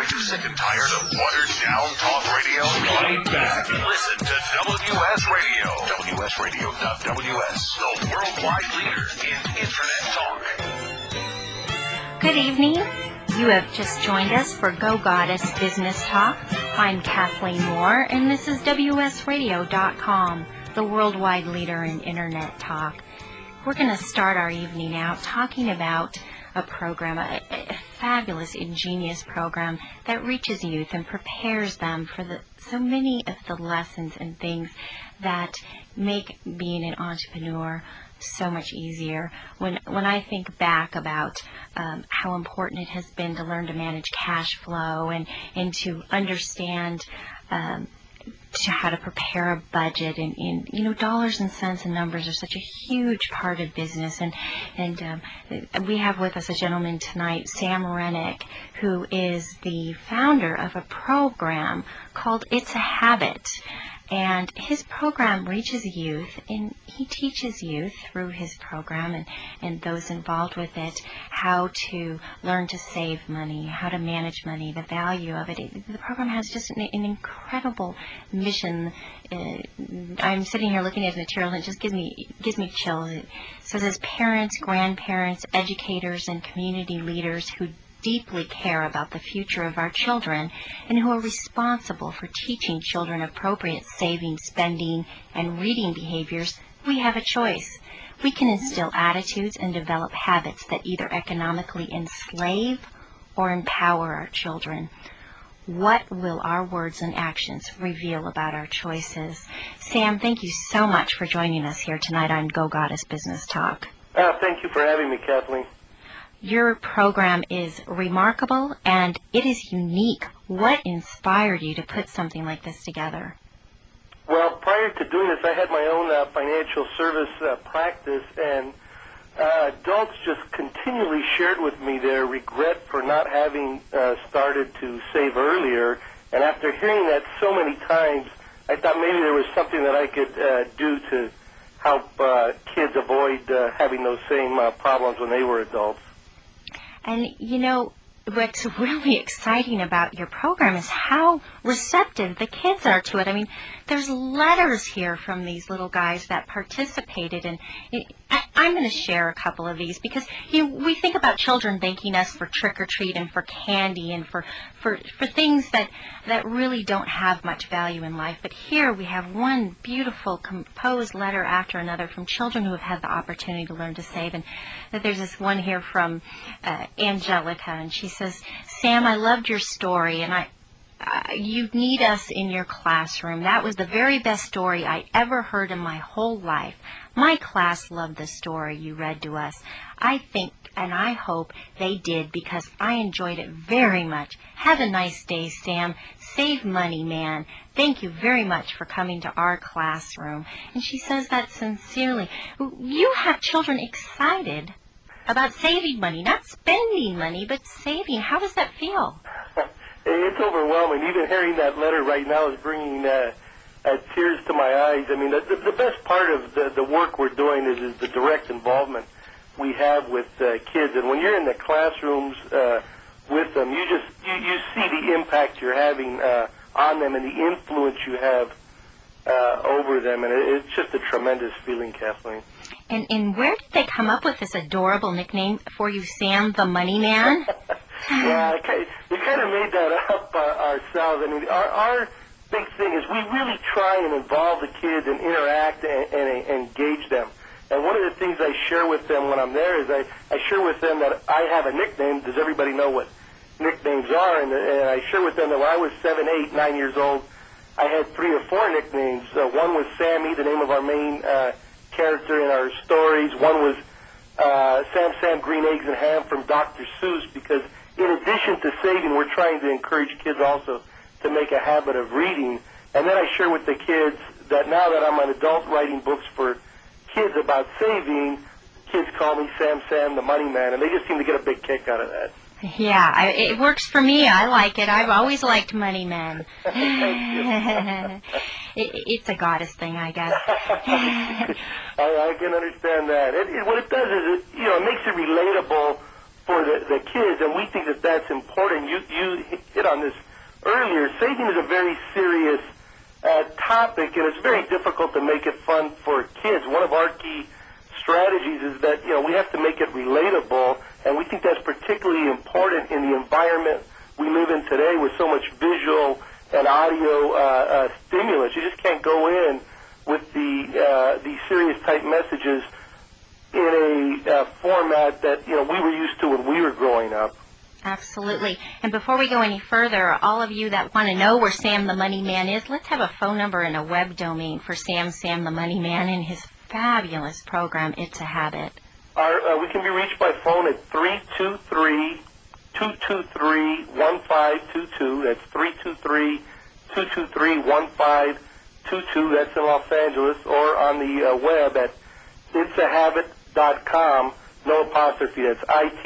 Sick and tired of watered-down talk radio? Right back. Listen to WS Radio. WSRadio.ws, the worldwide leader in Internet talk. Good evening. You have just joined us for Go Goddess Business Talk. I'm Kathleen Moore, and this is WSRadio.com, the worldwide leader in Internet talk. We're going to start our evening out talking about a program, a fabulous, ingenious program that reaches youth and prepares them for so many of the lessons and things that make being an entrepreneur so much easier. When I think back about how important it has been to learn to manage cash flow and to understand how to prepare a budget, and dollars and cents and numbers are such a huge part of business, and we have with us a gentleman tonight, Sam Rennick, who is the founder of a program called It's a Habit. And his program reaches youth, and he teaches youth through his program and those involved with it how to learn to save money, how to manage money, the value of it. The program has just an incredible mission. I'm sitting here looking at the material, and it just gives me chills. It says, as parents, grandparents, educators, and community leaders who deeply care about the future of our children and who are responsible for teaching children appropriate saving, spending, and reading behaviors, we have a choice. We can instill attitudes and develop habits that either economically enslave or empower our children. What will our words and actions reveal about our choices? Sam, thank you so much for joining us here tonight on Go Goddess Business Talk. Thank you for having me, Kathleen. Your program is remarkable, and it is unique. What inspired you to put something like this together? Well, prior to doing this, I had my own financial service practice, and adults just continually shared with me their regret for not having started to save earlier. And after hearing that so many times, I thought maybe there was something that I could do to help kids avoid having those same problems when they were adults. And, what's really exciting about your program is how receptive the kids are to it. I mean, there's letters here from these little guys that participated, and I'm going to share a couple of these because we think about children thanking us for trick-or-treat and for candy and for things that really don't have much value in life. But here we have one beautiful composed letter after another from children who have had the opportunity to learn to save. And there's this one here from Angelica, and she says, Sam, I loved your story, and you need us in your classroom. That was the very best story I ever heard in my whole life. My class loved the story you read to us. I think and I hope they did because I enjoyed it very much. Have a nice day, Sam. Save money, man. Thank you very much for coming to our classroom. And she says that sincerely. You have children excited about saving money, not spending money, but saving. How does that feel? It's overwhelming. Even hearing that letter right now is bringing tears to my eyes. I mean, the best part of the work we're doing is the direct involvement we have with kids. And when you're in the classrooms with them, you see the impact you're having on them and the influence you have over them. And it's just a tremendous feeling, Kathleen. And where did they come up with this adorable nickname for you, Sam the Money Man? Yeah, we kind of made that up ourselves. I mean, our big thing is we really try and involve the kids and interact and engage them. And one of the things I share with them when I'm there is I share with them that I have a nickname. Does everybody know what nicknames are? And I share with them that when I was 7, 8, 9 years old, I had 3 or 4 nicknames. One was Sammy, the name of our main character in our stories. One was Sam Green Eggs and Ham from Dr. Seuss, because in addition to saving, we're trying to encourage kids also to make a habit of reading. And then I share with the kids that now that I'm an adult writing books for kids about saving, kids call me Sam the Money Man, and they just seem to get a big kick out of that. Yeah, it works for me. I like it. I've always liked money men. It's a goddess thing, I guess. I can understand that. What it does is it makes it relatable for the kids, and we think that that's important. You hit on this earlier. Saving is a very serious topic, and it's very difficult to make it fun for kids. One of our key strategies is that, we have to make it relatable, and we think that's particularly important in the environment we live in today with so much visual and audio stimulus. You just can't go in with the serious type messages in a format that we were used to when we were growing up. Absolutely. And before we go any further, all of you that want to know where Sam the Money Man is, let's have a phone number and a web domain for Sam the Money Man and his fabulous program, It's a Habit. We can be reached by phone at 323-223-1522. That's 323-223-1522. That's in Los Angeles. Or on the web at itsahabit.com. No apostrophe. That's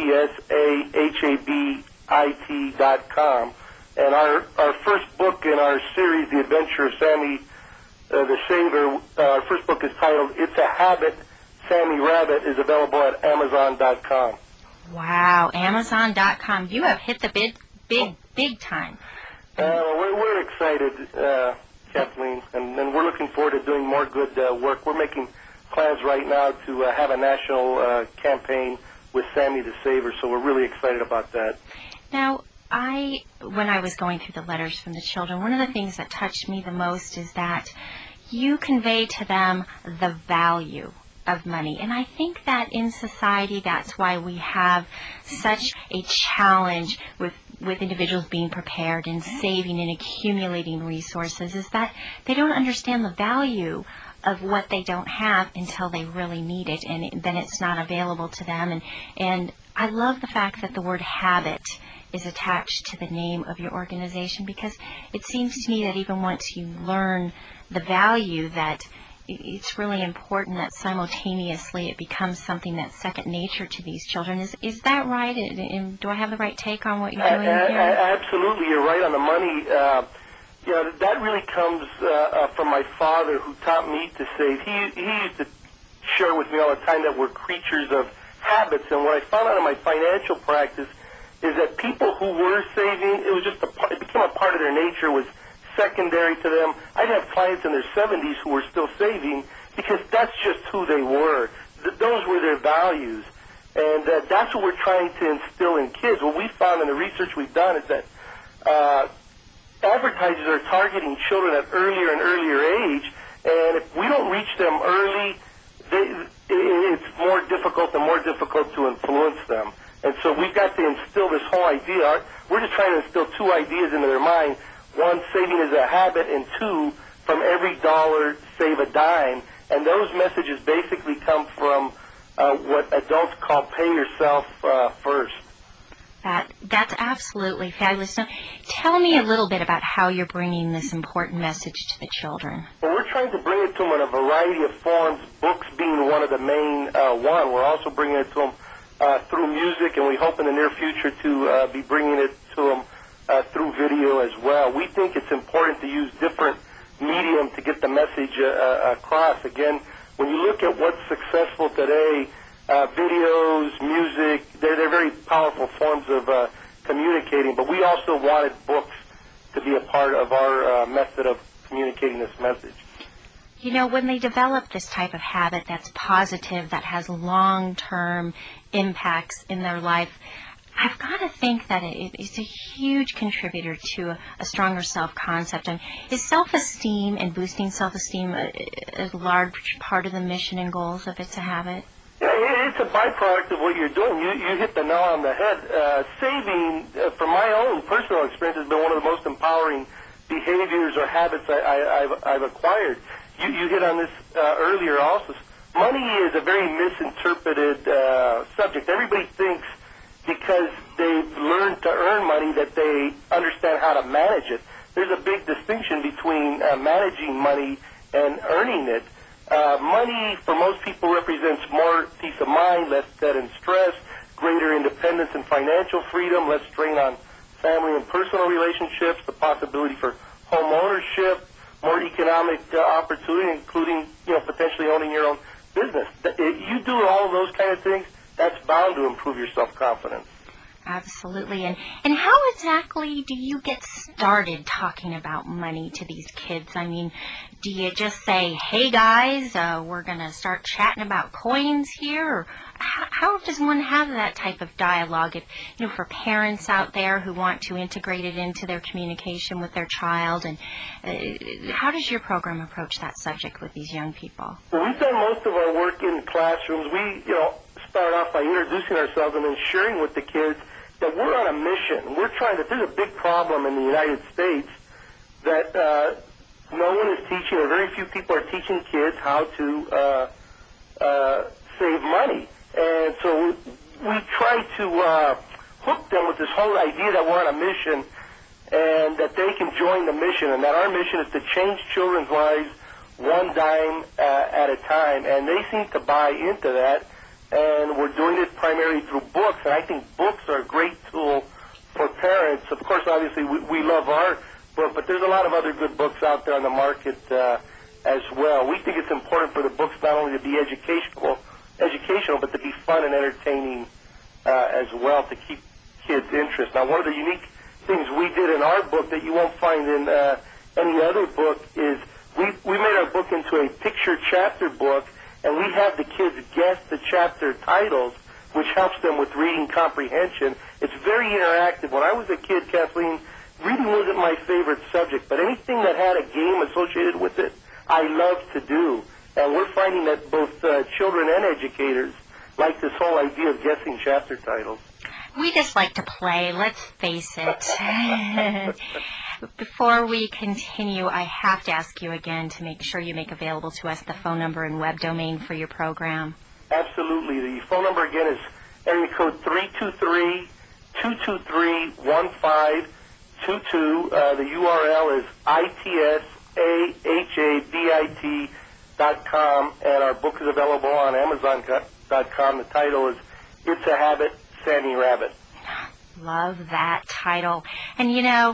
ITSAHABIT.com. And our first book in our series, The Adventure of Sammy the Saver, our first book is titled It's a Habit, Sammy Rabbit, is available at Amazon.com. Wow, Amazon.com. You have hit the big time. We're excited, Kathleen, and we're looking forward to doing more good work. We're making plans right now to have a national campaign with Sammy the Saver, so we're really excited about that. Now, when I was going through the letters from the children, one of the things that touched me the most is that you convey to them the value of money. And I think that in society, that's why we have such a challenge with individuals being prepared and saving and accumulating resources, is that they don't understand the value of what they don't have until they really need it, and then it's not available to them. And I love the fact that the word habit is attached to the name of your organization, because it seems to me that even once you learn the value, that it's really important that simultaneously it becomes something that's second nature to these children. Is that right? And do I have the right take on what you're doing here? Absolutely, you're right on the money. That really comes from my father, who taught me to save. He used to share with me all the time that we're creatures of habits, and what I found out in my financial practice is that people who were saving, it became a part of their nature, was secondary to them. I'd have clients in their 70s who were still saving because that's just who they were. Those were their values, and that's what we're trying to instill in kids. What we found in the research we've done is that advertisers are targeting children at earlier and earlier age, and if we don't reach them early, it's more difficult and more difficult to influence them. And so we've got to instill this whole idea. We're just trying to instill two ideas into their mind. One, saving is a habit, and two, from every dollar, save a dime. And those messages basically come from what adults call pay yourself first. That's absolutely fabulous. Now, tell me a little bit about how you're bringing this important message to the children. Well, we're trying to bring it to them in a variety of forms, books being one of the main one. We're also bringing it to them through music, and we hope in the near future to be bringing it to them through video as well. We think it's important to use different medium to get the message across. Again, when you look at what's successful today, videos, music, they're very powerful forms of communicating, but we also wanted books to be a part of our method of communicating this message. You know, when they develop this type of habit that's positive, that has long-term impacts in their life, I've got to think that it's a huge contributor to a stronger self-concept. And is self-esteem and boosting self-esteem a large part of the mission and goals of It's a Habit? It's a byproduct of what you're doing. You hit the nail on the head. Saving, from my own personal experience, has been one of the most empowering behaviors or habits I've acquired. You hit on this earlier also. Money is a very misinterpreted subject. Everybody thinks because they've learned to earn money that they understand how to manage it. There's a big distinction between managing money and earning it. Money, for most people, represents more peace of mind, less debt and stress, greater independence and financial freedom, less strain on family and personal relationships, the possibility for home ownership, more economic opportunity, including, potentially owning your own business. If you do all of those kind of things, that's bound to improve your self-confidence. Absolutely. And how exactly do you get started talking about money to these kids? I mean, do you just say, hey, guys, we're going to start chatting about coins here? Or how does one have that type of dialogue? If, for parents out there who want to integrate it into their communication with their child, and how does your program approach that subject with these young people? Well, we've done most of our work in classrooms. We, start off by introducing ourselves and then sharing with the kids that we're on a mission. We're trying to, there's a big problem in the United States that no one is teaching, or very few people are teaching kids how to save money. And so we try to hook them with this whole idea that we're on a mission and that they can join the mission, and that our mission is to change children's lives one dime at a time. And they seem to buy into that. And we're doing it primarily through books, and I think books are a great tool for parents. Of course, obviously, we love our book, but there's a lot of other good books out there on the market as well. We think it's important for the books not only to be educational, but to be fun and entertaining as well, to keep kids' interest. Now, one of the unique things we did in our book that you won't find in any other book is we made our book into a picture chapter book, and we have the kids guess the chapter titles, which helps them with reading comprehension. It's very interactive. When I was a kid, Kathleen, reading wasn't my favorite subject, but anything that had a game associated with it, I loved to do. And we're finding that both children and educators like this whole idea of guessing chapter titles. We just like to play, let's face it. Before we continue, I have to ask you again to make sure you make available to us the phone number and web domain for your program. Absolutely. The phone number again is area code 323-223-1522. The URL is itsahhabit.com, and our book is available on Amazon.com. The title is It's a Habit, Sandy Rabbit. Love that title. And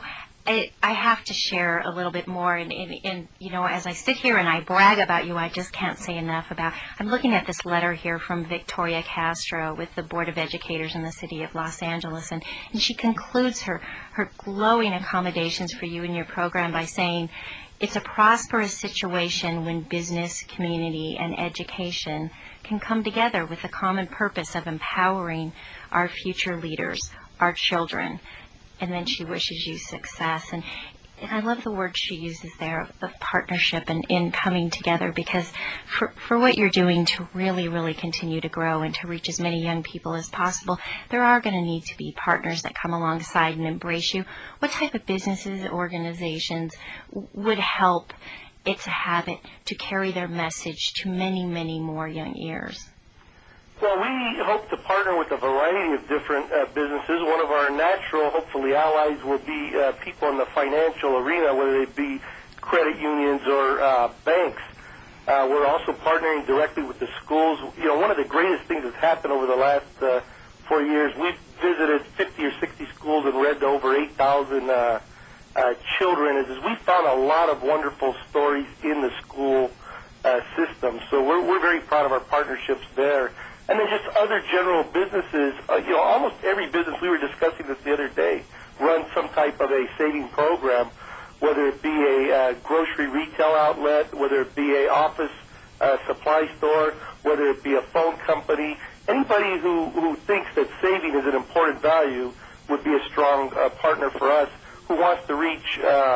I have to share a little bit more, and as I sit here and I brag about you, I just can't say enough about. I'm looking at this letter here from Victoria Castro with the Board of Educators in the city of Los Angeles, and she concludes her glowing accommodations for you and your program by saying, it's a prosperous situation when business, community, and education can come together with the common purpose of empowering our future leaders, our children. And then she wishes you success. And I love the word she uses there of partnership and in coming together, because for what you're doing to really, really continue to grow and to reach as many young people as possible, there are going to need to be partners that come alongside and embrace you. What type of businesses, organizations would help It's a Habit to carry their message to many, many more young ears? Well, we hope to partner with a variety of different businesses. One of our natural, hopefully, allies will be people in the financial arena, whether they be credit unions or banks. We're also partnering directly with the schools. One of the greatest things that's happened over the last 4 years, we've visited 50 or 60 schools and read to over 8,000 children, is we found a lot of wonderful stories in the school system. So we're very proud of our partnerships there. And then just other general businesses, almost every business, we were discussing this the other day, runs some type of a saving program, whether it be a grocery retail outlet, whether it be a office supply store, whether it be a phone company. Anybody who thinks that saving is an important value would be a strong partner for us, who wants to reach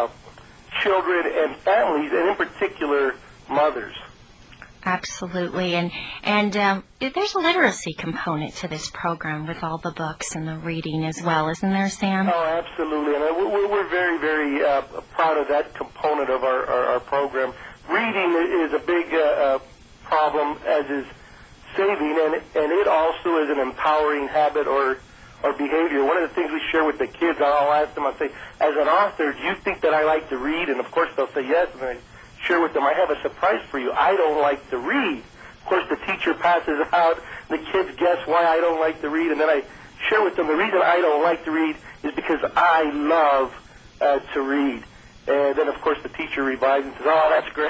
children and families, and in particular, mothers. Absolutely, and there's a literacy component to this program with all the books and the reading as well, isn't there, Sam? Oh, absolutely, and we're very, very proud of that component of our program. Reading is a big problem, as is saving, and it also is an empowering habit or behavior. One of the things we share with the kids, I'll ask them, I'll say, as an author, do you think that I like to read? And of course they'll say yes, and I share with them, I have a surprise for you. I don't like to read. Of course, the teacher passes out. The kids guess why I don't like to read, and then I share with them the reason I don't like to read is because I love to read. And then, of course, the teacher revives and says, oh, that's great.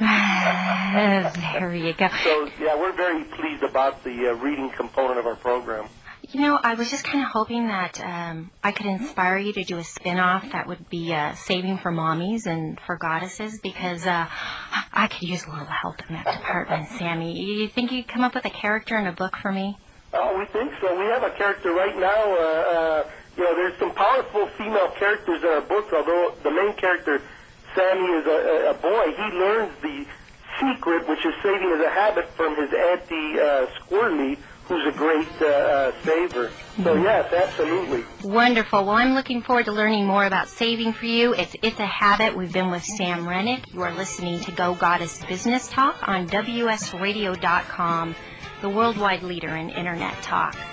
There you go. So, yeah, we're very pleased about the reading component of our program. You know, I was just kind of hoping that I could inspire you to do a spin-off that would be Saving for Mommies and for Goddesses, because I could use a little help in that department, Sammy. You think you'd come up with a character in a book for me? Oh, we think so. We have a character right now. There's some powerful female characters in our books, although the main character, Sammy, is a boy. He learns the secret, which is saving as a habit, from his auntie, Squirrely, who's a great saver. So, yes, absolutely. Wonderful. Well, I'm looking forward to learning more about saving for you. It's a habit. We've been with Sam Rennick. You are listening to Go Goddess Business Talk on WSRadio.com, the worldwide leader in Internet talk.